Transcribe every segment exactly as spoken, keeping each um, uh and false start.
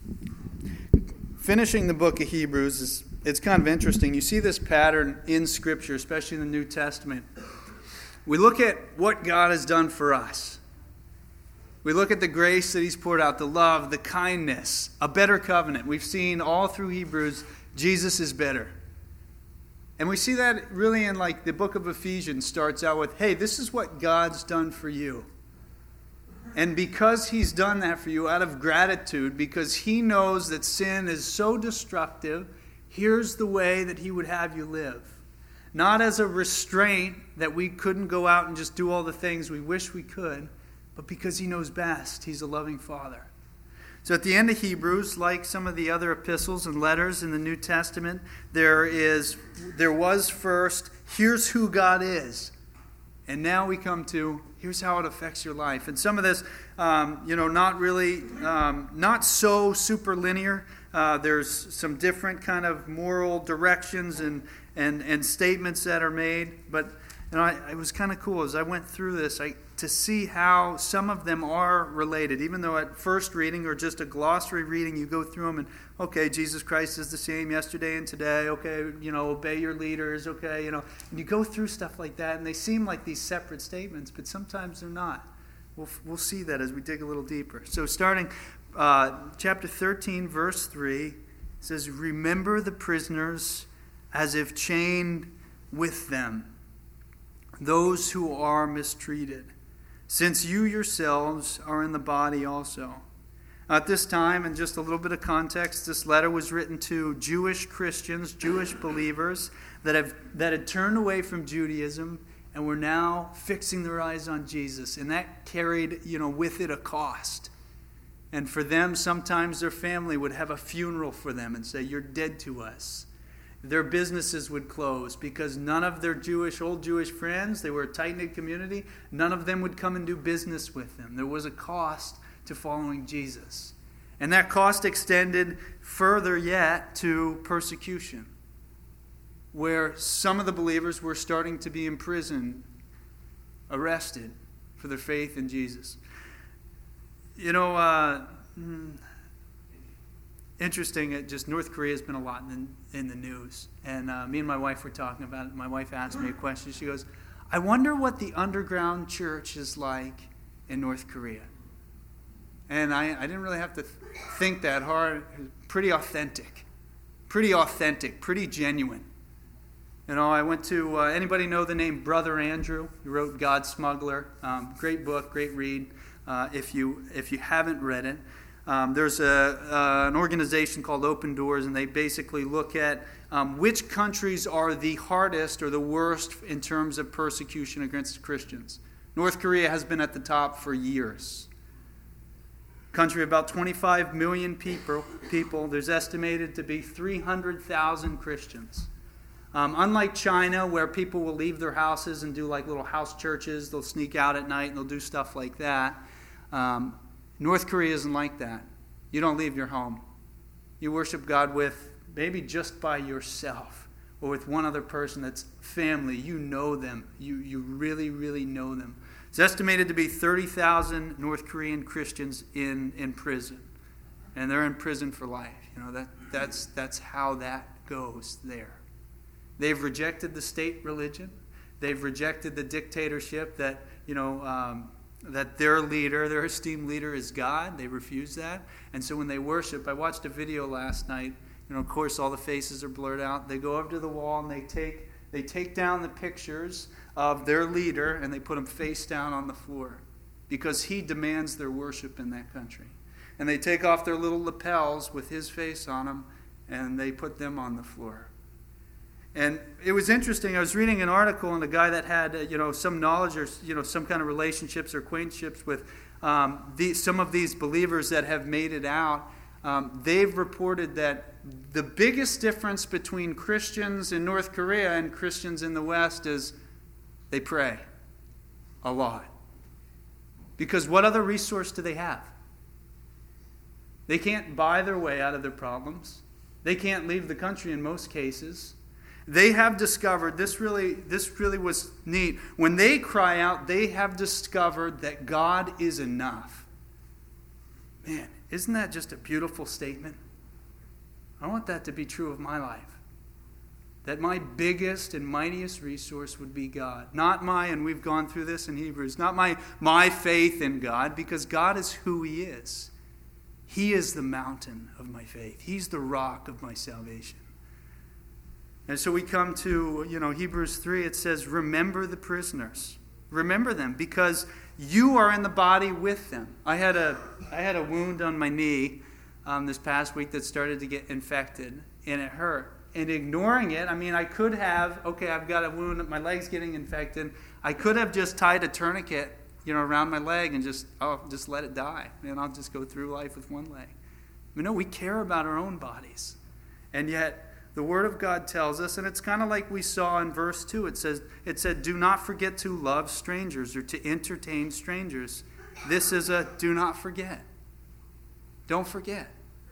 Finishing the book of Hebrews is it's kind of interesting. You see this pattern in Scripture, especially in the New Testament. We look at what God has done for us. We look at the grace that He's poured out, the love, the kindness, a better covenant. We've seen all through Hebrews, Jesus is better. And we see that really in like the book of Ephesians starts out with, hey, this is what God's done for you. And because He's done that for you out of gratitude, because He knows that sin is so destructive, here's the way that He would have you live. Not as a restraint that we couldn't go out and just do all the things we wish we could, but because He knows best. He's a loving Father. So at the end of Hebrews, like some of the other epistles and letters in the New Testament, there is, there was first, here's who God is. And now we come to, here's how it affects your life. And some of this, um, you know, not really, um, not so super linear. Uh, there's some different kind of moral directions and, and, and statements that are made. But you know, I, it was kind of cool as I went through this I, to see how some of them are related. Even though at first reading or just a glossary reading, you go through them and, okay, Jesus Christ is the same yesterday and today. Okay, you know, obey your leaders. Okay, you know, and you go through stuff like that, and they seem like these separate statements, but sometimes they're not. We'll we'll see that as we dig a little deeper. So starting uh, chapter thirteen, verse three, it says, "Remember the prisoners as if chained with them, those who are mistreated, since you yourselves are in the body also." At this time, and just a little bit of context, this letter was written to Jewish Christians, Jewish believers that have that had turned away from Judaism and were now fixing their eyes on Jesus. And that carried, you know, with it a cost. And for them, sometimes their family would have a funeral for them and say, "You're dead to us." Their businesses would close because none of their Jewish, old Jewish friends, they were a tight-knit community, none of them would come and do business with them. There was a cost to following Jesus. And that cost extended further yet to persecution, where some of the believers were starting to be imprisoned, arrested for their faith in Jesus. You know, uh, interesting, it just North Korea has been a lot in, in the news. And uh, me and my wife were talking about it. My wife asked me a question. She goes, "I wonder what the underground church is like in North Korea." And I, I didn't really have to think that hard. Pretty authentic. Pretty authentic. Pretty genuine. You know, I went to, uh, anybody know the name Brother Andrew? He wrote God Smuggler. Um, great book, great read uh, if you if you haven't read it. Um, there's a, uh, an organization called Open Doors, and they basically look at um, which countries are the hardest or the worst in terms of persecution against Christians. North Korea has been at the top for years. Country of about twenty-five million people, people. There's estimated to be three hundred thousand Christians. Um, unlike China, where people will leave their houses and do like little house churches, they'll sneak out at night and they'll do stuff like that. Um, North Korea isn't like that. You don't leave your home. You worship God with maybe just by yourself or with one other person that's family. You know them. You, you really, really know them. It's estimated to be thirty thousand North Korean Christians in, in prison. And they're in prison for life. You know, that that's that's how that goes there. They've rejected the state religion. They've rejected the dictatorship that, you know, um, that their leader, their esteemed leader is God. They refuse that. And so when they worship, I watched a video last night. You know, of course, all the faces are blurred out. They go over to the wall and they take they take down the pictures of their leader and they put them face down on the floor because he demands their worship in that country. And they take off their little lapels with his face on them and they put them on the floor. And it was interesting. I was reading an article on a guy that had, uh, you know, some knowledge or, you know, some kind of relationships or acquaintanceships with um, the, some of these believers that have made it out. Um, they've reported that the biggest difference between Christians in North Korea and Christians in the West is they pray a lot. Because what other resource do they have? They can't buy their way out of their problems. They can't leave the country in most cases. They have discovered, this really, this really was neat. When they cry out, they have discovered that God is enough. Man, Isn't that just a beautiful statement? I want that to be true of my life. That my biggest and mightiest resource would be God. Not my, and we've gone through this in Hebrews, not my, my faith in God, because God is who He is. He is the mountain of my faith. He's the rock of my salvation. And so we come to, you know, Hebrews three, it says, remember the prisoners. Remember them, because you are in the body with them. I had a, I had a wound on my knee um, this past week that started to get infected, and it hurt. And ignoring it, I mean, I could have, okay, I've got a wound, my leg's getting infected. I could have just tied a tourniquet, you know, around my leg and just, oh, just let it die. And I'll just go through life with one leg. We know we care about our own bodies. And yet, the Word of God tells us, and it's kind of like we saw in verse two. It says, it said, do not forget to love strangers or to entertain strangers. This is a do not forget. Don't forget.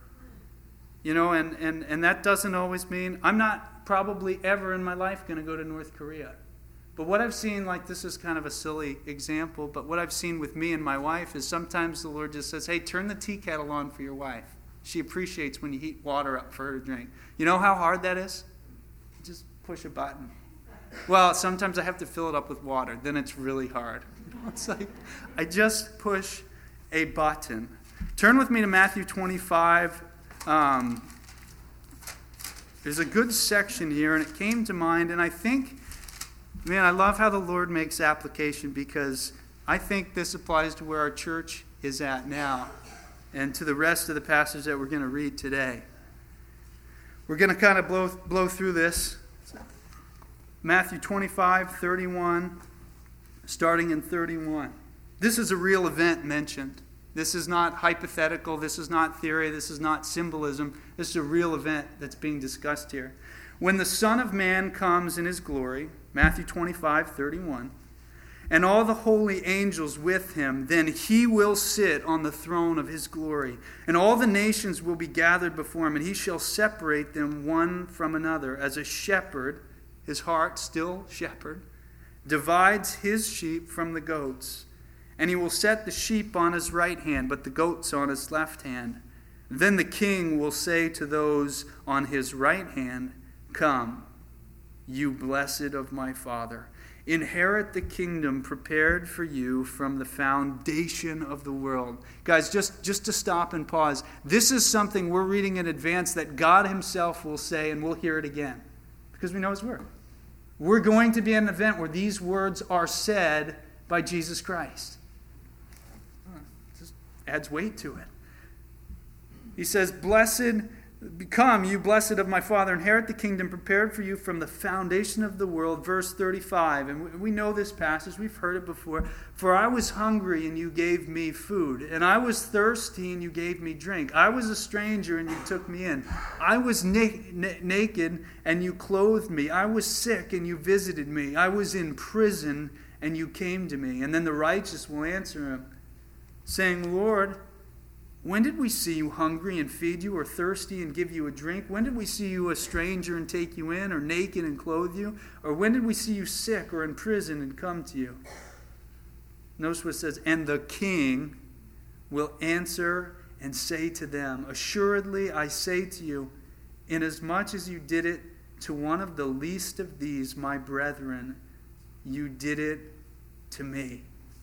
You know, and, and, and that doesn't always mean, I'm not probably ever in my life going to go to North Korea. But what I've seen, like this is kind of a silly example, but what I've seen with me and my wife is sometimes the Lord just says, hey, turn the tea kettle on for your wife. She appreciates when you heat water up for her to drink. You know how hard that is? Just push a button. Well, sometimes I have to fill it up with water. Then it's really hard. It's like, I just push a button. Turn with me to Matthew twenty-five. Um, there's a good section here, and it came to mind, and I think, man, I love how the Lord makes application, because I think this applies to where our church is at now and to the rest of the passage that we're going to read today. We're going to kind of blow, blow through this. Matthew twenty-five, thirty-one, starting in thirty-one. This is a real event mentioned. This is not hypothetical. This is not theory. This is not symbolism. This is a real event that's being discussed here. When the Son of Man comes in His glory, Matthew twenty-five, thirty-one, and all the holy angels with Him, then He will sit on the throne of His glory, and all the nations will be gathered before Him, and He shall separate them one from another, as a shepherd, His heart still shepherd, divides His sheep from the goats. And He will set the sheep on His right hand, but the goats on His left hand. Then the King will say to those on His right hand, come, you blessed of my Father. Inherit the kingdom prepared for you from the foundation of the world. Guys, just, just to stop and pause. This is something we're reading in advance that God Himself will say, and we'll hear it again. Because we know His Word. We're going to be at an event where these words are said by Jesus Christ. Adds weight to it. He says, blessed, become you blessed of my Father, inherit the kingdom prepared for you from the foundation of the world. Verse thirty-five, and we know this passage, we've heard it before. For I was hungry and you gave me food, and I was thirsty and you gave me drink. I was a stranger and you took me in. I was na- na- naked and you clothed me. I was sick and you visited me. I was in prison and you came to me. And then the righteous will answer Him, saying, Lord, when did we see you hungry and feed you, or thirsty and give you a drink? When did we see you a stranger and take you in, or naked and clothe you? Or when did we see you sick or in prison and come to you? Notice what it says, and the King will answer and say to them, assuredly I say to you, inasmuch as you did it to one of the least of these, my brethren, you did it to me.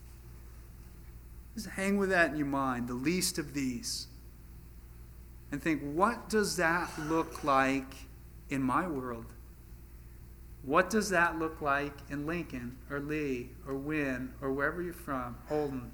Just hang with that in your mind, the least of these. And think, what does that look like in my world? What does that look like in Lincoln or Lee or Wynn or wherever you're from, Holden?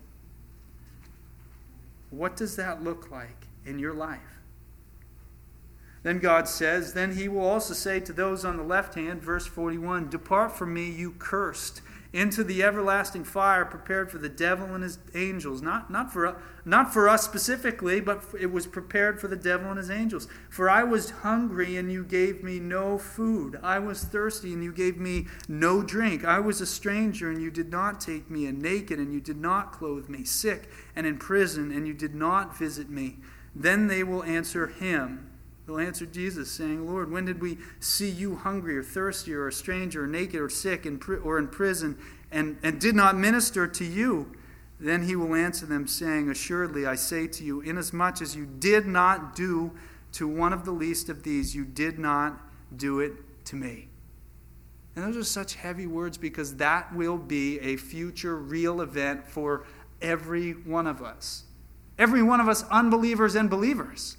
What does that look like in your life? Then God says, then He will also say to those on the left hand, verse forty-one, depart from me, you cursed, into the everlasting fire prepared for the devil and his angels. Not, not, for, not for us specifically, but it was prepared for the devil and his angels. For I was hungry and you gave me no food. I was thirsty and you gave me no drink. I was a stranger and you did not take me in, naked and you did not clothe me, sick and in prison and you did not visit me. Then they will answer Him. They'll answer Jesus, saying, Lord, when did we see you hungry or thirsty or a stranger or naked or sick or in prison and, and did not minister to you? Then he will answer them, saying, Assuredly, I say to you, inasmuch as you did not do to one of the least of these, you did not do it to me. And those are such heavy words because that will be a future real event for every one of us. Every one of us, unbelievers and believers.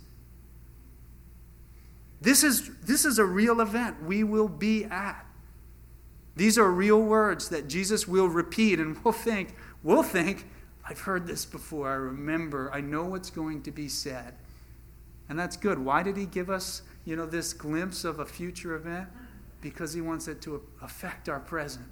This is, this is a real event we will be at. These are real words that Jesus will repeat, and we'll think, we'll think, I've heard this before, I remember, I know what's going to be said. And that's good. Why did he give us, you know, this glimpse of a future event? Because he wants it to affect our present.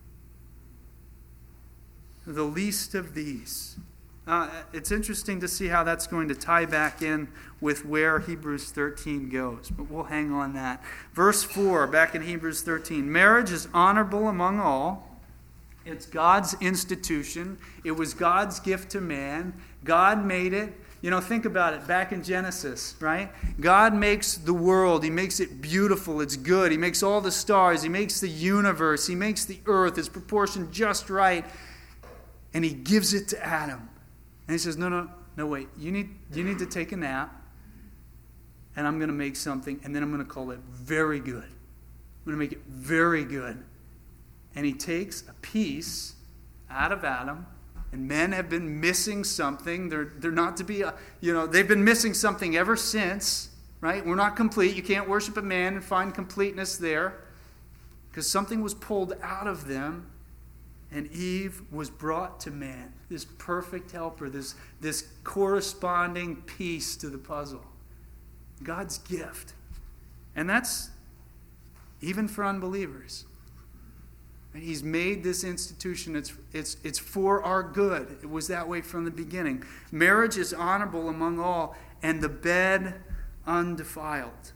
The least of these. Uh, it's interesting to see how that's going to tie back in with where Hebrews thirteen goes, but we'll hang on that. Verse four, back in Hebrews thirteen. Marriage is honorable among all. It's God's institution. It was God's gift to man. God made it. You know, think about it. Back in Genesis, right? God makes the world. He makes it beautiful. It's good. He makes all the stars. He makes the universe. He makes the earth. It's proportioned just right. And he gives it to Adam. And he says, no, no, no, wait. You need, you need to take a nap. And I'm going to make something. And then I'm going to call it very good. I'm going to make it very good. And he takes a piece out of Adam. And men have been missing something. They're, they're not to be, a, you know, they've been missing something ever since, right? We're not complete. You can't worship a man and find completeness there. Because something was pulled out of them. And Eve was brought to man. This perfect helper. This, this corresponding piece to the puzzle. God's gift. And that's even for unbelievers. He's made this institution. It's, it's, it's for our good. It was that way from the beginning. Marriage is honorable among all, and the bed undefiled.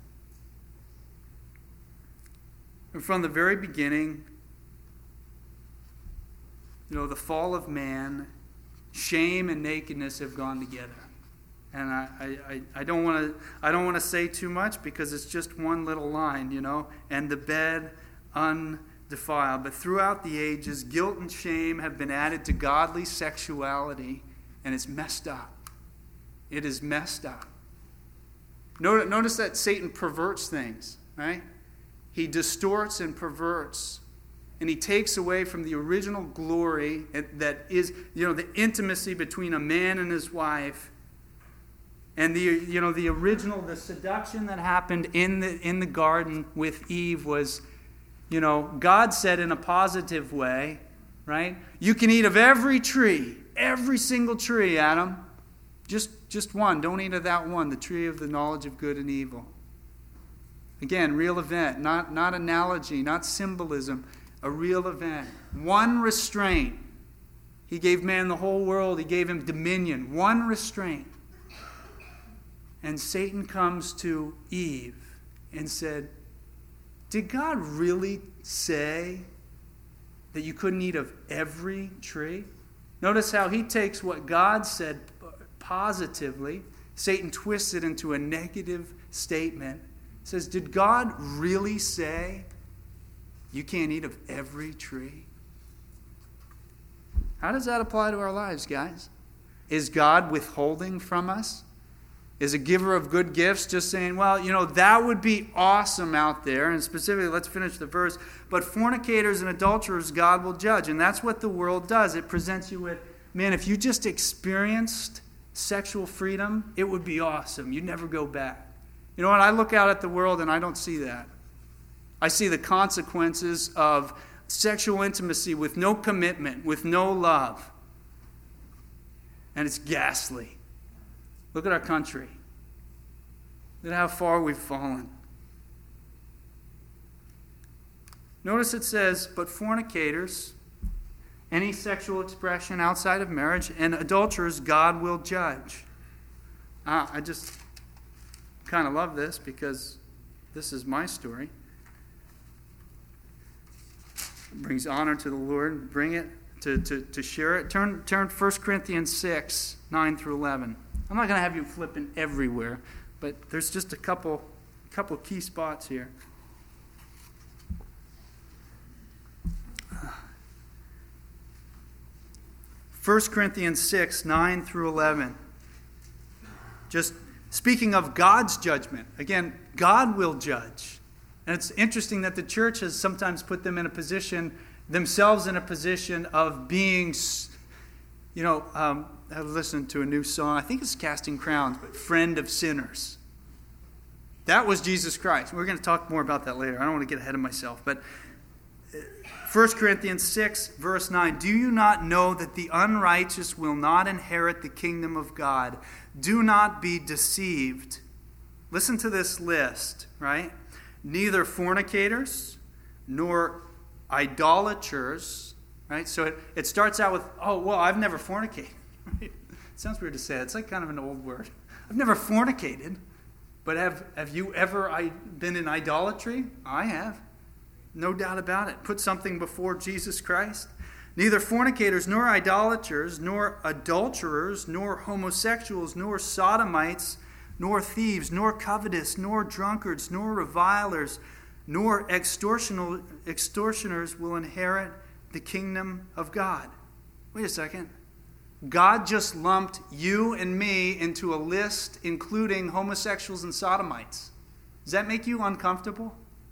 And from the very beginning, you know, the fall of man, shame and nakedness have gone together. And I, I, I don't want to I don't want to say too much because it's just one little line, you know, and the bed undefiled. Defiled. But throughout the ages, guilt and shame have been added to godly sexuality, and it's messed up. It is messed up. Notice that Satan perverts things, right? He distorts and perverts, and he takes away from the original glory that is, you know, the intimacy between a man and his wife, and the, you know, the original, the seduction that happened in the in the garden with Eve was. You know, God said in a positive way, right? You can eat of every tree, every single tree, Adam. Just, just one. Don't eat of that one, the tree of the knowledge of good and evil. Again, real event, not, not analogy, not symbolism, a real event. One restraint. He gave man the whole world. He gave him dominion. One restraint. And Satan comes to Eve and said, did God really say that you couldn't eat of every tree? Notice how he takes what God said positively. Satan twists it into a negative statement. He says, did God really say you can't eat of every tree? How does that apply to our lives, guys? Is God withholding from us? Is a giver of good gifts just saying, well, you know, that would be awesome out there. And specifically, let's finish the verse. But fornicators and adulterers, God will judge. And that's what the world does. It presents you with, man, if you just experienced sexual freedom, it would be awesome. You'd never go back. You know what? I look out at the world and I don't see that. I see the consequences of sexual intimacy with no commitment, with no love. And it's ghastly. Look at our country. Look at how far we've fallen. Notice it says, but fornicators, any sexual expression outside of marriage, and adulterers, God will judge. Ah, I just kind of love this because this is my story. It brings honor to the Lord. Bring it to, to, to share it. Turn, turn First Corinthians six, nine through eleven. I'm not going to have you flipping everywhere, but there's just a couple, couple key spots here. First Corinthians six, nine through eleven. Just speaking of God's judgment. Again, God will judge. And it's interesting that the church has sometimes put them in a position, themselves in a position of being, you know, um, I listened to a new song, I think it's Casting Crowns, but friend of sinners. That was Jesus Christ. We're going to talk more about that later. I don't want to get ahead of myself. But First Corinthians six, verse nine, do you not know that the unrighteous will not inherit the kingdom of God? Do not be deceived. Listen to this list, right? Neither fornicators, nor idolaters, right? So it, it starts out with, oh, well, I've never fornicated. Right? It sounds weird to say. It's like kind of an old word. I've never fornicated. But have, have you ever I, been in idolatry? I have. No doubt about it. Put something before Jesus Christ. Neither fornicators, nor idolaters, nor adulterers, nor homosexuals, nor sodomites, nor thieves, nor covetous, nor drunkards, nor revilers, nor extortional, extortioners will inherit the kingdom of God. Wait a second. God just lumped you and me into a list including homosexuals and sodomites. Does that make you uncomfortable?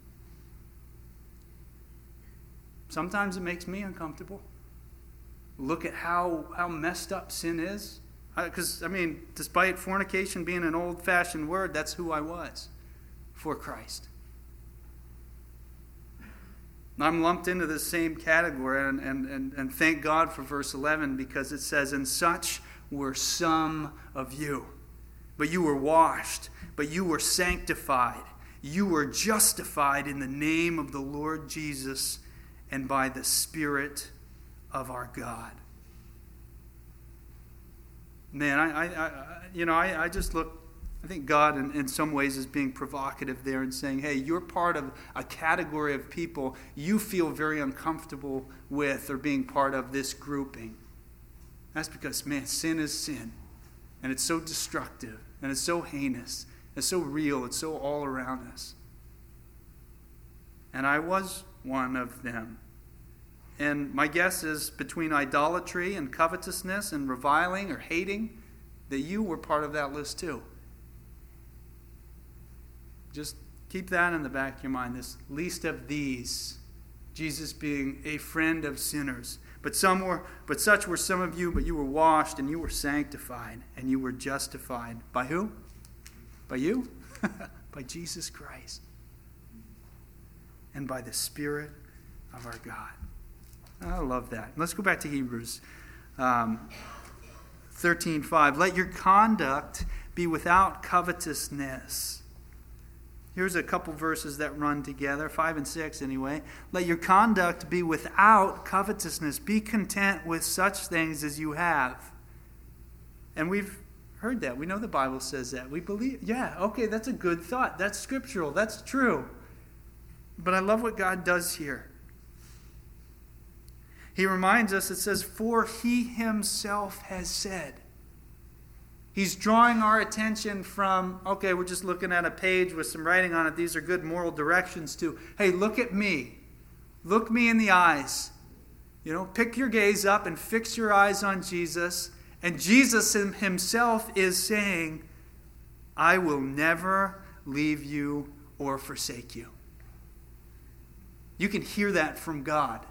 Sometimes it makes me uncomfortable. Look at how, how messed up sin is. Because, I, I mean, despite fornication being an old-fashioned word, that's who I was for Christ. I'm lumped into the same category, and, and, and, and thank God for verse eleven, because it says, and such were some of you. But you were washed, but you were sanctified. You were justified in the name of the Lord Jesus and by the Spirit of our God. Man, I, I, I you know, I, I just look, I think God in, in some ways is being provocative there and saying, hey, you're part of a category of people you feel very uncomfortable with or being part of this grouping. That's because, man, sin is sin. And it's so destructive. And it's so heinous. It's so real. It's so all around us. And I was one of them. And my guess is between idolatry and covetousness and reviling or hating, that you were part of that list too. Just keep that in the back of your mind. This least of these, Jesus being a friend of sinners. But some were, but such were some of you, but you were washed and you were sanctified and you were justified. By who? By you? By Jesus Christ. And by the Spirit of our God. I love that. Let's go back to Hebrews um, thirteen five. Let your conduct be without covetousness. Here's a couple verses that run together, five and six anyway. Let your conduct be without covetousness. Be content with such things as you have. And we've heard that. We know the Bible says that. We believe, yeah, okay, that's a good thought. That's scriptural. That's true. But I love what God does here. He reminds us, it says, for he himself has said. He's drawing our attention from, okay, we're just looking at a page with some writing on it. These are good moral directions to, hey, look at me. Look me in the eyes. You know, pick your gaze up and fix your eyes on Jesus. And Jesus himself is saying, I will never leave you or forsake you. You can hear that from God.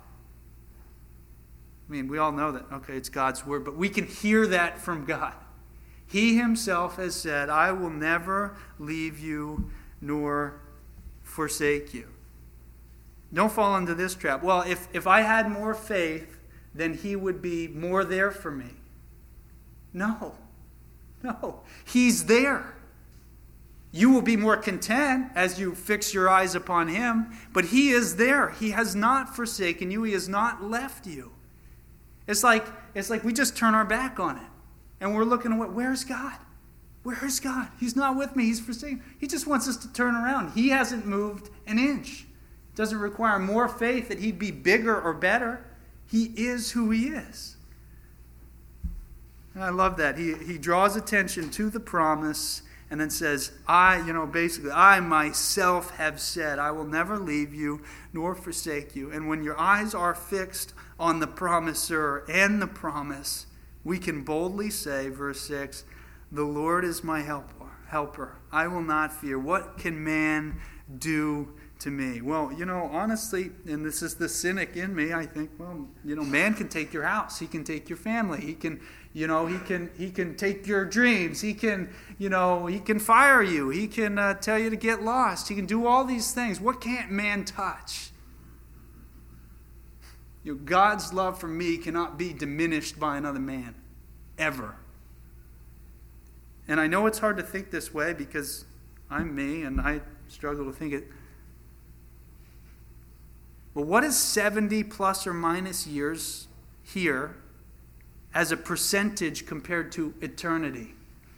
I mean, we all know that, okay, it's God's word, but we can hear that from God. He himself has said, I will never leave you nor forsake you. Don't fall into this trap. Well, if, if I had more faith, then he would be more there for me. No. No. He's there. You will be more content as you fix your eyes upon him, but he is there. He has not forsaken you. He has not left you. It's like, it's like we just turn our back on it. And we're looking at, where's God? Where's God? He's not with me. He's forsaken. He just wants us to turn around. He hasn't moved an inch. It doesn't require more faith that he'd be bigger or better. He is who he is. And I love that. He, he draws attention to the promise and then says, I, you know, basically, I myself have said, I will never leave you nor forsake you. And when your eyes are fixed on the promiser and the promise, we can boldly say, verse six, the Lord is my helper. helper. I will not fear. What can man do to me? Well, you know, honestly, and this is the cynic in me, I think, well, you know, man can take your house. He can take your family. He can, you know, he can he can take your dreams. He can, you know, he can fire you. He can uh, tell you to get lost. He can do all these things. What can't man touch? You know, God's love for me cannot be diminished by another man, ever. And I know it's hard to think this way because I'm me and I struggle to think it. But what is seventy plus or minus years here as a percentage compared to eternity?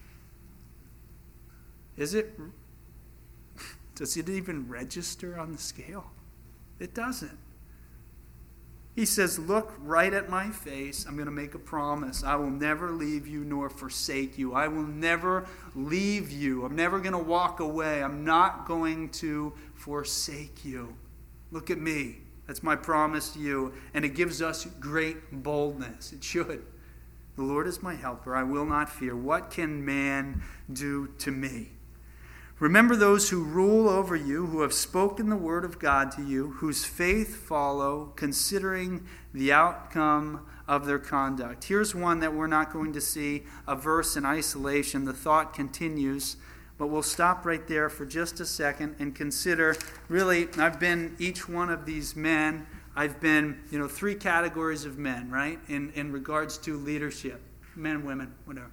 Is it, does it even register on the scale? It doesn't. He says, look right at my face. I'm going to make a promise. I will never leave you nor forsake you. I will never leave you. I'm never going to walk away. I'm not going to forsake you. Look at me. That's my promise to you. And it gives us great boldness. It should. The Lord is my helper. I will not fear. What can man do to me? Remember those who rule over you, who have spoken the word of God to you, whose faith follow, considering the outcome of their conduct. Here's one that we're not going to see, a verse in isolation. The thought continues, but we'll stop right there for just a second and consider, really, I've been each one of these men. I've been, you know, three categories of men, right, in, in regards to leadership. Men, women, whatever.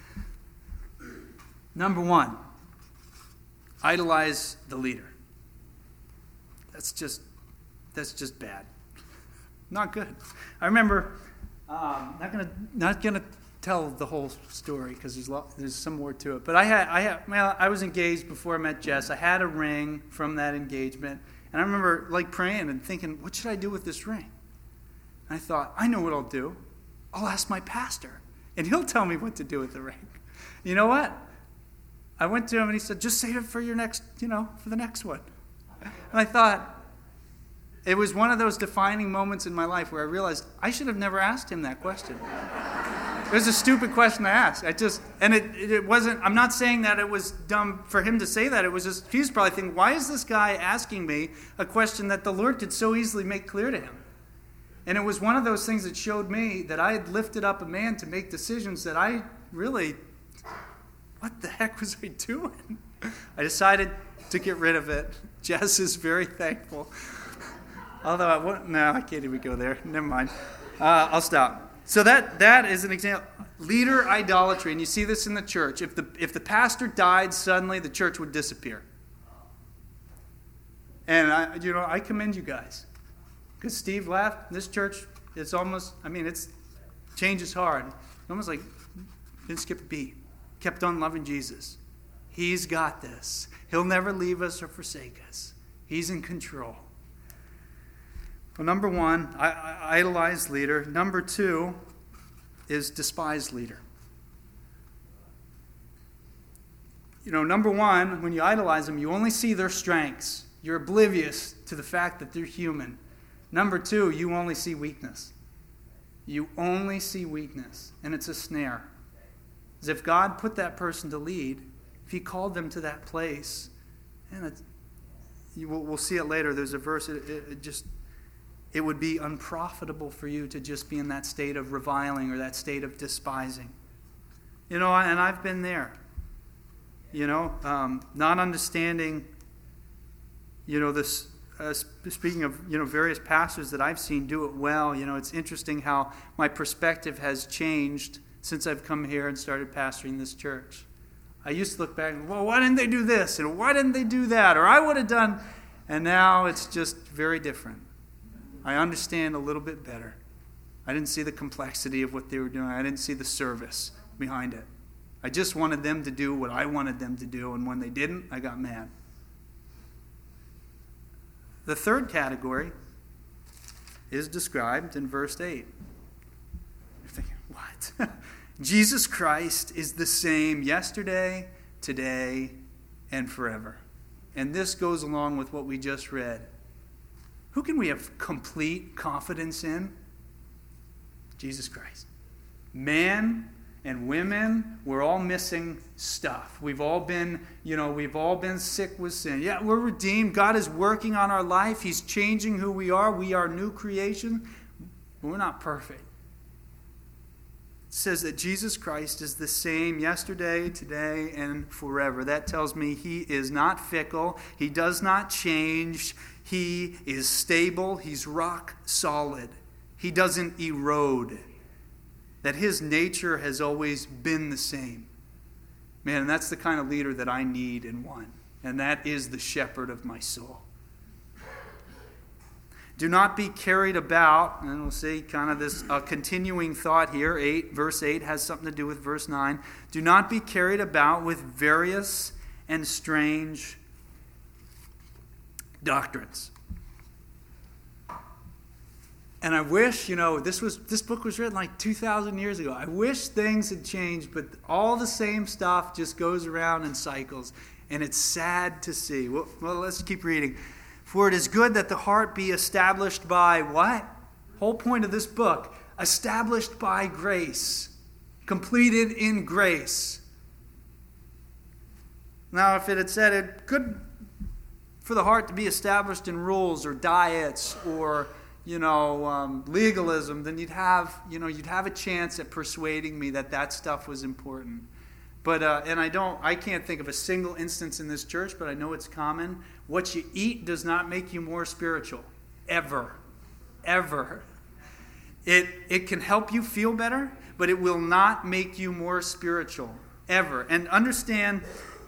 Number one. Idolize the leader. That's just that's just bad. Not good. I remember um, not gonna not gonna tell the whole story because there's lo- there's some more to it. But I had I had well I was engaged before I met Jess. I had a ring from that engagement, and I remember like praying and thinking, what should I do with this ring? And I thought, I know what I'll do. I'll ask my pastor, and he'll tell me what to do with the ring. You know what? I went to him and he said, just save it for your next, you know, for the next one. And I thought, it was one of those defining moments in my life where I realized I should have never asked him that question. It was a stupid question to ask. I just, and it, it wasn't, I'm not saying that it was dumb for him to say that. It was just, he was probably thinking, why is this guy asking me a question that the Lord could so easily make clear to him? And it was one of those things that showed me that I had lifted up a man to make decisions that I really, what the heck was I doing? I decided to get rid of it. Jess is very thankful. Although, I won't, no, I can't even go there. Never mind. Uh, I'll stop. So that that is an example. Leader idolatry, and you see this in the church. If the if the pastor died suddenly, the church would disappear. And I, you know, I commend you guys, because Steve left. This church, it's almost. I mean, it's change is hard. It's almost like didn't skip a beat. Kept on loving Jesus. He's got this. He'll never leave us or forsake us. He's in control. Well, number one, I, I, idolize leader. Number two is despise leader. You know, number one, when you idolize them, you only see their strengths. You're oblivious to the fact that they're human. Number two, you only see weakness. You only see weakness, and it's a snare. As if God put that person to lead, if he called them to that place, and it's, you will, we'll see it later. There's a verse, it, it, it just, it would be unprofitable for you to just be in that state of reviling or that state of despising. You know, and I've been there. You know, um, not understanding, you know, this, uh, speaking of, you know, various pastors that I've seen do it well, you know, it's interesting how my perspective has changed since I've come here and started pastoring this church. I used to look back and, well, why didn't they do this? And why didn't they do that? Or I would have done. And now it's just very different. I understand a little bit better. I didn't see the complexity of what they were doing. I didn't see the service behind it. I just wanted them to do what I wanted them to do. And when they didn't, I got mad. The third category is described in verse eight. You're thinking, what? Jesus Christ is the same yesterday, today, and forever. And this goes along with what we just read. Who can we have complete confidence in? Jesus Christ. Man and women, we're all missing stuff. We've all been, you know, we've all been sick with sin. Yeah, we're redeemed. God is working on our life. He's changing who we are. We are new creation. We're not perfect. It says that Jesus Christ is the same yesterday, today, and forever. That tells me he is not fickle. He does not change. He is stable. He's rock solid. He doesn't erode. That his nature has always been the same. Man, and that's the kind of leader that I need and want. And that is the shepherd of my soul. Do not be carried about, and we'll see kind of this uh, continuing thought here. Eight, verse eight has something to do with verse nine. Do not be carried about with various and strange doctrines. And I wish, you know, this was this book was written like two thousand years ago. I wish things had changed, but all the same stuff just goes around in cycles. And it's sad to see. Well, well, let's keep reading. For it is good that the heart be established by what? Whole point of this book. Established by grace. Completed in grace. Now, if it had said it good for the heart to be established in rules or diets or you know, um, legalism, then you'd have, you know, you'd have a chance at persuading me that that stuff was important. But, uh, and I don't, I can't think of a single instance in this church, but I know it's common. What you eat does not make you more spiritual. Ever. Ever. It, it can help you feel better, but it will not make you more spiritual. Ever. And understand,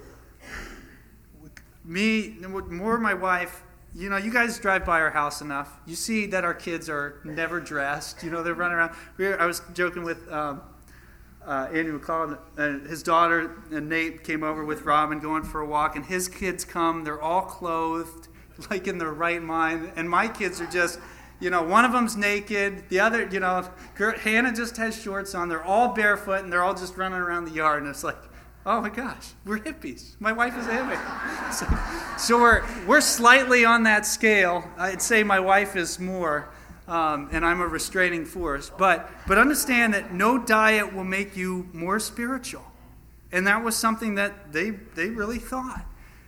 me, more my wife, you know, you guys drive by our house enough. You see that our kids are never dressed. You know, they're running around. We were, I was joking with um, uh, Andy McCall, and his daughter and Nate came over with Robin going for a walk, and his kids come. They're all clothed, like in their right mind. And my kids are just, you know, one of them's naked. The other, you know, Hannah just has shorts on. They're all barefoot, and they're all just running around the yard. And it's like, oh my gosh, we're hippies. My wife is a hippie. So, so we're we're slightly on that scale. I'd say my wife is more, um, and I'm a restraining force. But but understand that no diet will make you more spiritual. And that was something that they they really thought.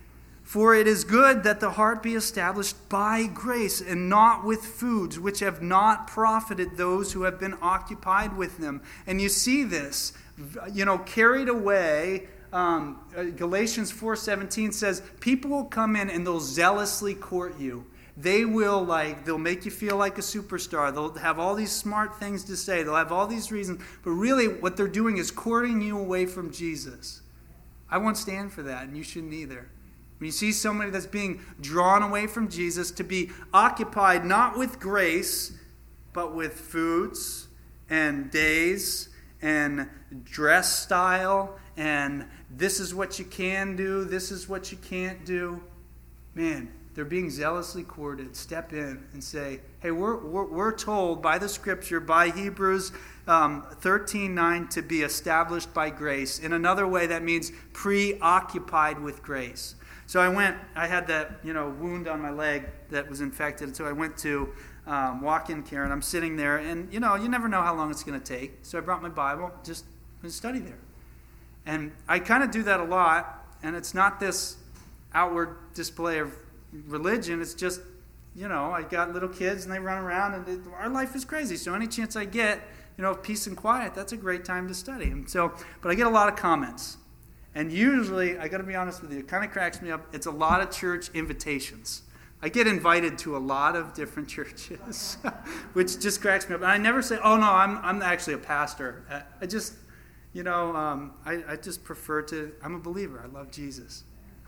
For it is good that the heart be established by grace and not with foods which have not profited those who have been occupied with them. And you see this. You know, carried away, um, Galatians four seventeen says, people will come in and they'll zealously court you. They will, like, they'll make you feel like a superstar. They'll have all these smart things to say. They'll have all these reasons. But really, what they're doing is courting you away from Jesus. I won't stand for that, and you shouldn't either. When you see somebody that's being drawn away from Jesus to be occupied not with grace, but with foods and days and dress style, and this is what you can do, this is what you can't do. Man, they're being zealously courted. Step in and say, hey, we're we're, we're told by the Scripture, by Hebrews um, thirteen nine, to be established by grace. In another way, that means preoccupied with grace. So I went, I had that, you know, wound on my leg that was infected, so I went to Um, walk-in care, and I'm sitting there, and you know, you never know how long it's going to take. So I brought my Bible, just to study there. And I kind of do that a lot, and it's not this outward display of religion. It's just, you know, I got little kids, and they run around, and it, our life is crazy. So any chance I get, you know, peace and quiet, that's a great time to study. And so, but I get a lot of comments, and usually, I got to be honest with you, it kind of cracks me up. It's a lot of church invitations. I get invited to a lot of different churches, which just cracks me up. And I never say, oh, no, I'm I'm actually a pastor. I just, you know, um, I, I just prefer to, I'm a believer. I love Jesus.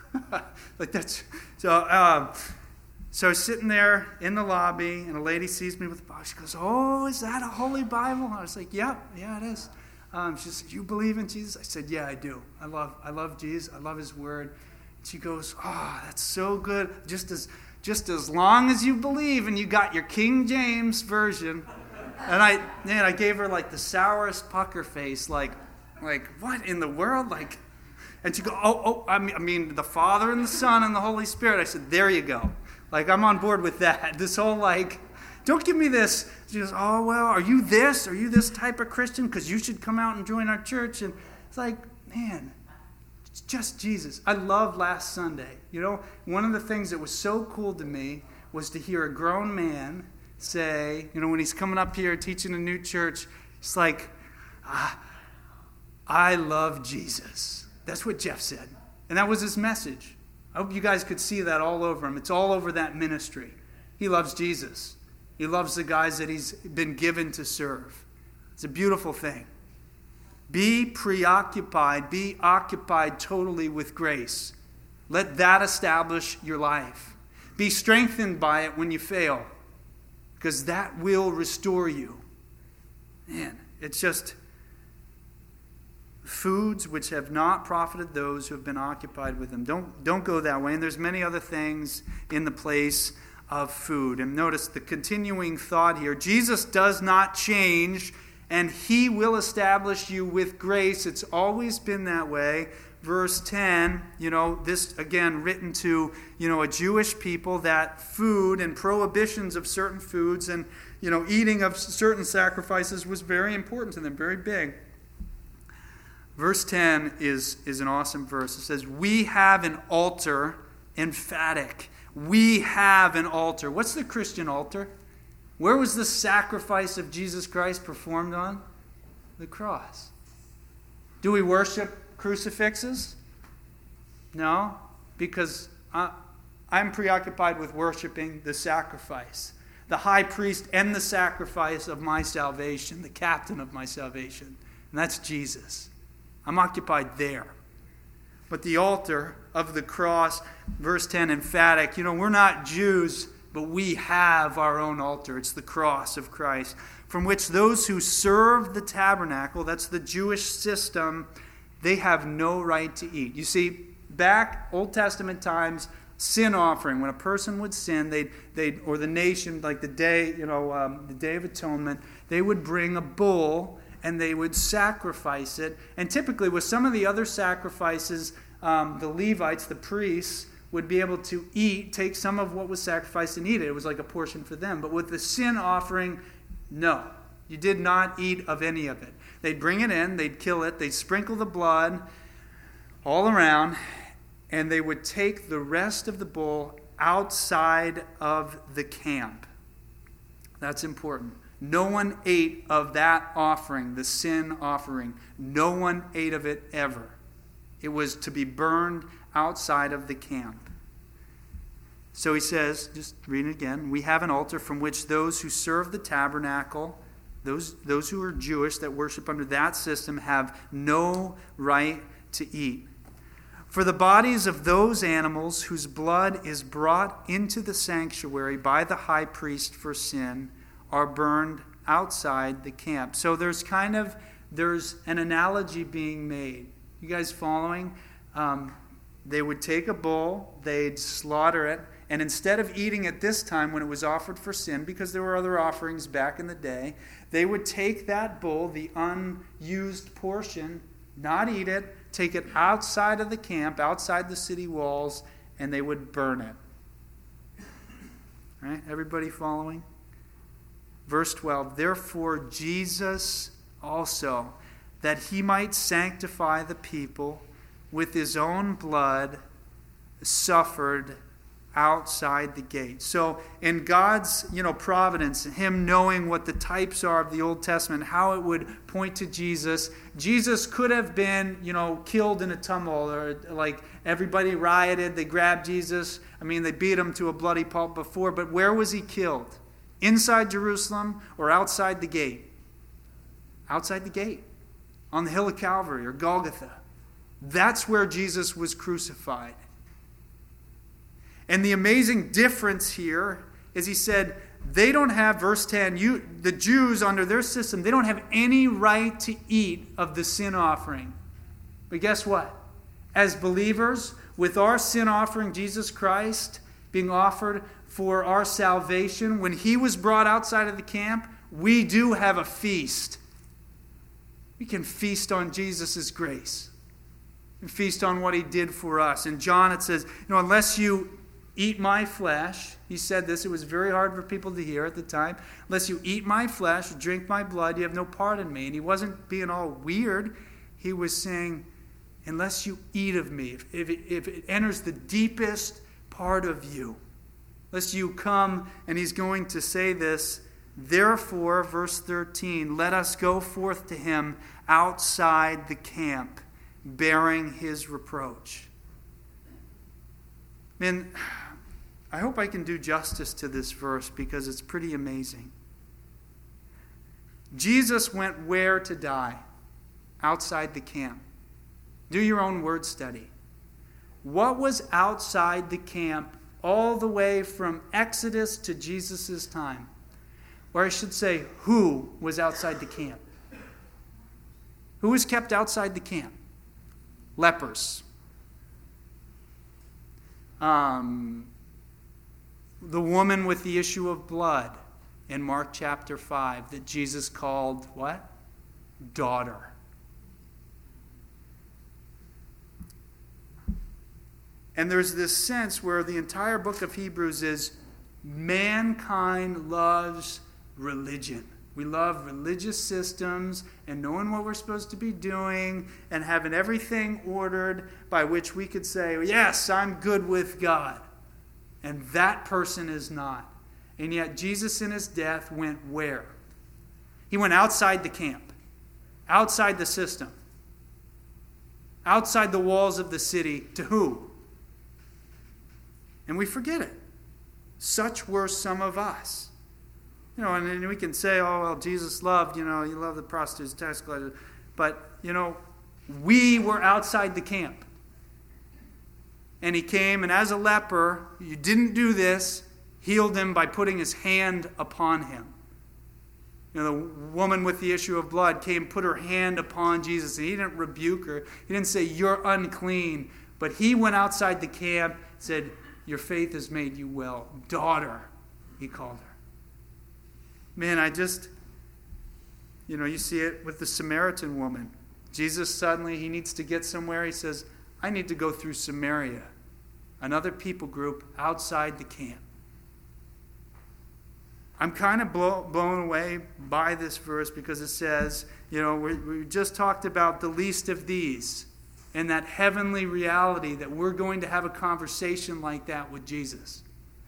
Like that's, so um, so sitting there in the lobby, and a lady sees me with the Bible. She goes, oh, is that a Holy Bible? And I was like, yeah, yeah, it is. Um, she said, you believe in Jesus? I said, yeah, I do. I love, I love Jesus. I love his word. She goes, oh, that's so good. Just as... Just as long as you believe and you got your King James version. And I man, I gave her like the sourest pucker face, like, like what in the world? Like, and she go, oh, oh, I mean, I mean the Father and the Son and the Holy Spirit. I said, there you go. Like, I'm on board with that. This whole like Don't give me this. She goes, oh, well, are you this? Are you this type of Christian? Because you should come out and join our church. And it's like, man, it's just Jesus. I loved last Sunday. You know, one of the things that was so cool to me was to hear a grown man say, you know, when he's coming up here teaching a new church, it's like, ah, I love Jesus. That's what Jeff said. And that was his message. I hope you guys could see that all over him. It's all over that ministry. He loves Jesus. He loves the guys that he's been given to serve. It's a beautiful thing. Be preoccupied. Be occupied totally with grace. Let that establish your life. Be strengthened by it when you fail, because that will restore you. Man, it's just foods which have not profited those who have been occupied with them. Don't, don't go that way. And there's many other things in the place of food. And notice the continuing thought here. Jesus does not change, and he will establish you with grace. It's always been that way. Verse ten, you know, this again written to, you know, a Jewish people, that food and prohibitions of certain foods and, you know, eating of certain sacrifices was very important to them, very big. Verse ten is, is an awesome verse. It says, we have an altar, emphatic. We have an altar. What's the Christian altar? Where was the sacrifice of Jesus Christ performed on? The cross. Do we worship crucifixes? No, because I, I'm preoccupied with worshiping the sacrifice. The high priest and the sacrifice of my salvation, the captain of my salvation. And that's Jesus. I'm occupied there. But the altar of the cross, verse ten, emphatic. You know, we're not Jews, but we have our own altar. It's the cross of Christ, from which those who serve the tabernacle, that's the Jewish system, they have no right to eat. You see, back Old Testament times, sin offering, when a person would sin, they'd, they'd or the nation, like the day, you know, um, the Day of Atonement, they would bring a bull and they would sacrifice it. And typically with some of the other sacrifices, um, the Levites, the priests, would be able to eat, take some of what was sacrificed and eat it. It was like a portion for them. But with the sin offering, no. You did not eat of any of it. They'd bring it in, they'd kill it, they'd sprinkle the blood all around, and they would take the rest of the bull outside of the camp. That's important. No one ate of that offering, the sin offering. No one ate of it ever. It was to be burned outside of the camp. So he says, just read it again, we have an altar from which those who serve the tabernacle, those, those who are Jewish that worship under that system, have no right to eat. For the bodies of those animals whose blood is brought into the sanctuary by the high priest for sin are burned outside the camp. So there's kind of, there's an analogy being made. You guys following? Um, they would take a bull, they'd slaughter it, and instead of eating it this time when it was offered for sin, because there were other offerings back in the day, they would take that bull, the unused portion, not eat it, take it outside of the camp, outside the city walls, and they would burn it. All right, everybody following? Verse twelve, therefore Jesus also, that he might sanctify the people with his own blood, suffered outside the gate. So in God's, you know, providence, him knowing what the types are of the Old Testament, how it would point to Jesus, Jesus could have been, you know, killed in a tumult, or like everybody rioted, they grabbed Jesus. I mean, they beat him to a bloody pulp before, but where was he killed? Inside Jerusalem or outside the gate? Outside the gate. On the hill of Calvary or Golgotha. That's where Jesus was crucified. And the amazing difference here is he said, they don't have, verse ten, you, the Jews under their system, they don't have any right to eat of the sin offering. But guess what? As believers, with our sin offering, Jesus Christ being offered for our salvation, when he was brought outside of the camp, we do have a feast. We can feast on Jesus' grace and feast on what he did for us. In John it says, you know, unless you eat my flesh. He said this. It was very hard for people to hear at the time. Unless you eat my flesh, drink my blood, you have no part in me. And he wasn't being all weird. He was saying, unless you eat of me, if, if, it, if it enters the deepest part of you, unless you come, and he's going to say this, therefore, verse thirteen, let us go forth to him outside the camp, bearing his reproach. Man, I hope I can do justice to this verse because it's pretty amazing. Jesus went where to die? Outside the camp. Do your own word study. What was outside the camp all the way from Exodus to Jesus' time? Or I should say, who was outside the camp? Who was kept outside the camp? Lepers. Um, the woman with the issue of blood in Mark chapter five that Jesus called what? Daughter. And there's this sense where the entire book of Hebrews is mankind loves religion. We love religious systems and knowing what we're supposed to be doing and having everything ordered by which we could say, yes, I'm good with God. And that person is not. And yet Jesus in his death went where? He went outside the camp, outside the system, outside the walls of the city. To who? And we forget it. Such were some of us. You know, and, and we can say, oh, well, Jesus loved, you know, he loved the prostitutes, tax collectors. But, you know, we were outside the camp. And he came, and as a leper, you didn't do this, healed him by putting his hand upon him. You know, the woman with the issue of blood came, put her hand upon Jesus, and he didn't rebuke her. He didn't say, you're unclean. But he went outside the camp, said, your faith has made you well. Daughter, he called her. Man, I just, you know, you see it with the Samaritan woman. Jesus suddenly, he needs to get somewhere. He says, I need to go through Samaria, another people group outside the camp. I'm kind of blow, blown away by this verse because it says, you know, we, we just talked about the least of these and that heavenly reality that we're going to have a conversation like that with Jesus.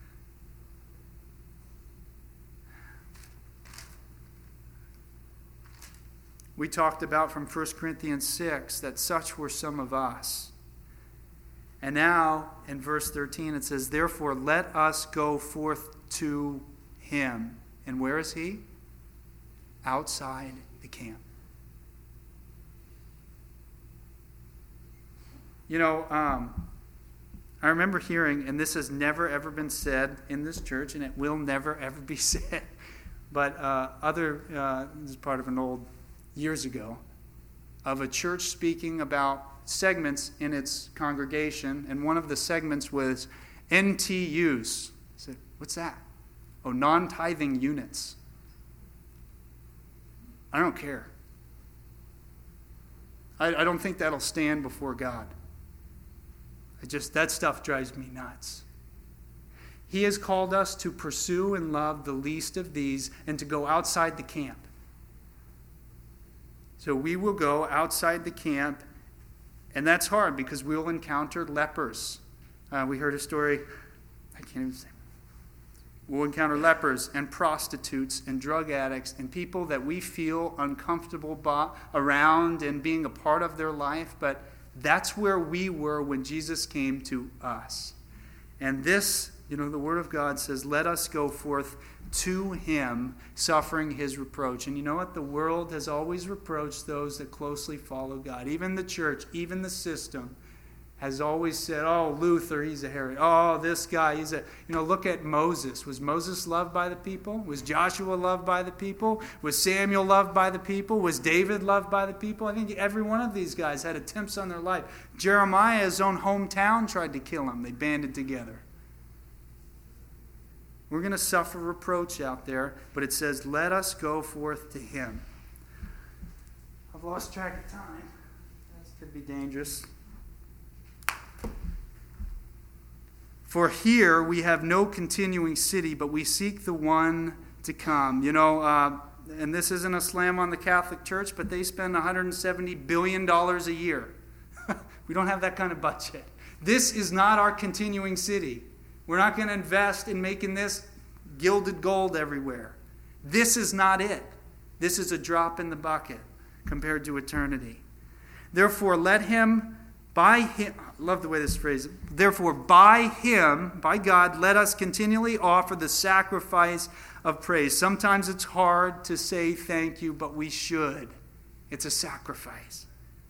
We talked about from First Corinthians six that such were some of us. And now in verse thirteen it says, therefore let us go forth to him. And where is he? Outside the camp. You know, um, I remember hearing, and this has never ever been said in this church, and it will never ever be said, but uh, other, uh, this is part of an old, years ago, of a church speaking about segments in its congregation, and one of the segments was N T Us. I said, what's that? Oh, non-tithing units. I don't care. I, I don't think that'll stand before God. I just, that stuff drives me nuts. He has called us to pursue and love the least of these and to go outside the camp. So we will go outside the camp, and that's hard because we'll encounter lepers. Uh, we heard a story, I can't even say. We'll encounter lepers and prostitutes and drug addicts and people that we feel uncomfortable by, around and being a part of their life, but that's where we were when Jesus came to us. And this, you know, the Word of God says, let us go forth to him, suffering his reproach. And you know what? The world has always reproached those that closely follow God. Even the church, even the system has always said, oh, Luther, he's a heretic. Oh, this guy, he's a... You know, look at Moses. Was Moses loved by the people? Was Joshua loved by the people? Was Samuel loved by the people? Was David loved by the people? I think every one of these guys had attempts on their life. Jeremiah, his own hometown, tried to kill him. They banded together. We're going to suffer reproach out there, but it says, let us go forth to him. I've lost track of time. That could be dangerous. For here we have no continuing city, but we seek the one to come. You know, uh, and this isn't a slam on the Catholic Church, but they spend one hundred seventy billion dollars a year. We don't have that kind of budget. This is not our continuing city. We're not going to invest in making this gilded gold everywhere. This is not it. This is a drop in the bucket compared to eternity. Therefore, let him, by him, I love the way this phrase, therefore, by him, by God, let us continually offer the sacrifice of praise. Sometimes it's hard to say thank you, but we should. It's a sacrifice.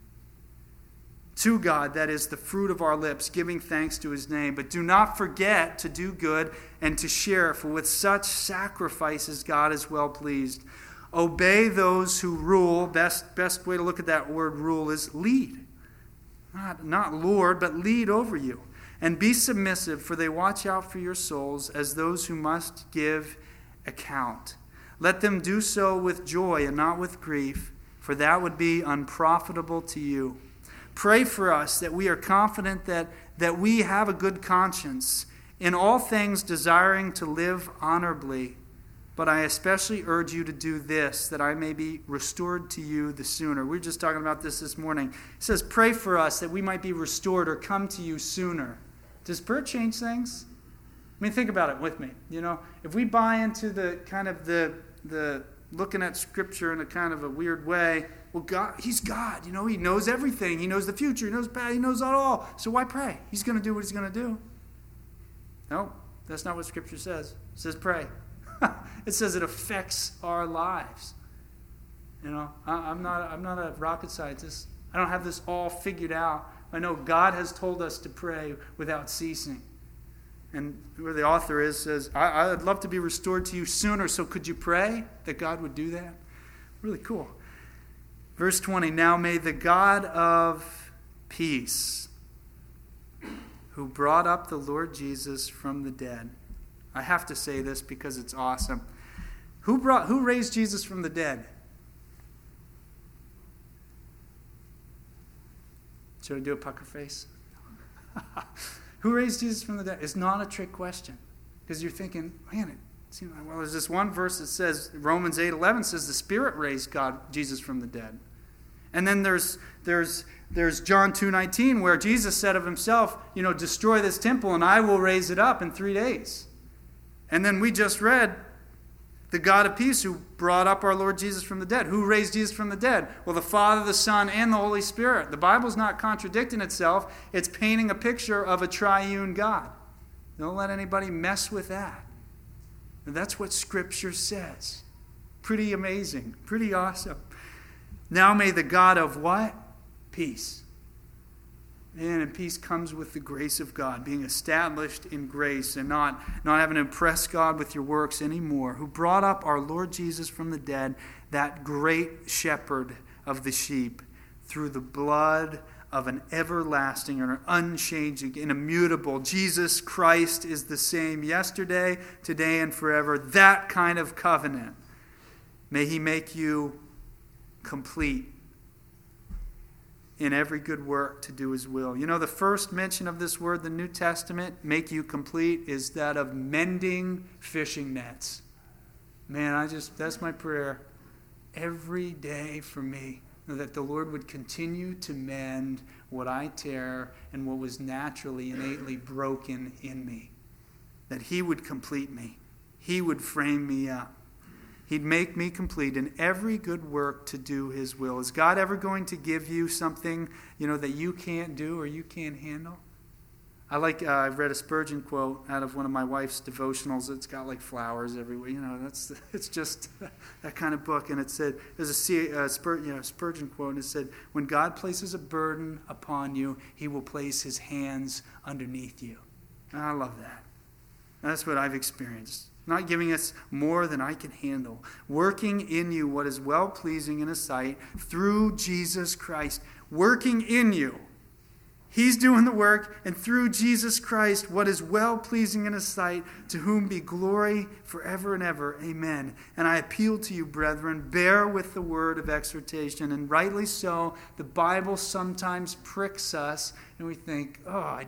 To God, that is the fruit of our lips, giving thanks to his name. But do not forget to do good and to share, for with such sacrifices God is well pleased. Obey those who rule. Best, best way to look at that word rule is lead. Not, not lord, but lead over you. And be submissive, for they watch out for your souls as those who must give account. Let them do so with joy and not with grief, for that would be unprofitable to you. Pray for us that we are confident that, that we have a good conscience, in all things desiring to live honorably. But I especially urge you to do this, that I may be restored to you the sooner. We were just talking about this this morning. It says, pray for us that we might be restored or come to you sooner. Does prayer change things? I mean, think about it with me. You know, if we buy into the kind of the the looking at Scripture in a kind of a weird way, well, God, he's God. You know, he knows everything. He knows the future. He knows bad. He knows it all. So why pray? He's going to do what he's going to do. No, that's not what Scripture says. It says pray. It says it affects our lives. You know, I, I'm not. I'm not a rocket scientist. I don't have this all figured out. I know God has told us to pray without ceasing. And where the author is says, I, I'd love to be restored to you sooner, so could you pray that God would do that? Really cool. Verse twenty, now may the God of peace, who brought up the Lord Jesus from the dead. I have to say this because it's awesome. Who brought? Who raised Jesus from the dead? Should I do a pucker face? Who raised Jesus from the dead? It's not a trick question. Because you're thinking, man, it seems like, well, there's this one verse that says, Romans eight eleven says the Spirit raised God, Jesus from the dead. And then there's there's there's John two nineteen where Jesus said of himself, you know, destroy this temple and I will raise it up in three days. And then we just read the God of peace who brought up our Lord Jesus from the dead. Who raised Jesus from the dead? Well, the Father, the Son, and the Holy Spirit. The Bible's not contradicting itself. It's painting a picture of a triune God. Don't let anybody mess with that. And that's what Scripture says. Pretty amazing. Pretty awesome. Now may the God of what? Peace. And, and peace comes with the grace of God, being established in grace and not, not having to impress God with your works anymore, who brought up our Lord Jesus from the dead, that great shepherd of the sheep, through the blood of an everlasting and an unchanging and immutable. Jesus Christ is the same yesterday, today, and forever. That kind of covenant. May he make you complete in every good work to do his will. You know, the first mention of this word, the New Testament, make you complete, is that of mending fishing nets. Man, I just, that's my prayer every day for me, that the Lord would continue to mend what I tear and what was naturally, innately broken in me. That he would complete me. He would frame me up. He'd make me complete in every good work to do his will. Is God ever going to give you something, you know, that you can't do or you can't handle? I like, uh, I've read a Spurgeon quote out of one of my wife's devotionals. It's got like flowers everywhere. You know, that's it's just that kind of book. And it said, there's a C, uh, Spur, you know, Spurgeon quote, and it said, when God places a burden upon you, he will place his hands underneath you. And I love that. That's what I've experienced. Not giving us more than I can handle. Working in you what is well-pleasing in his sight through Jesus Christ. Working in you. He's doing the work, and through Jesus Christ, what is well-pleasing in his sight, to whom be glory forever and ever. Amen. And I appeal to you, brethren, bear with the word of exhortation, and rightly so. The Bible sometimes pricks us, and we think, oh, I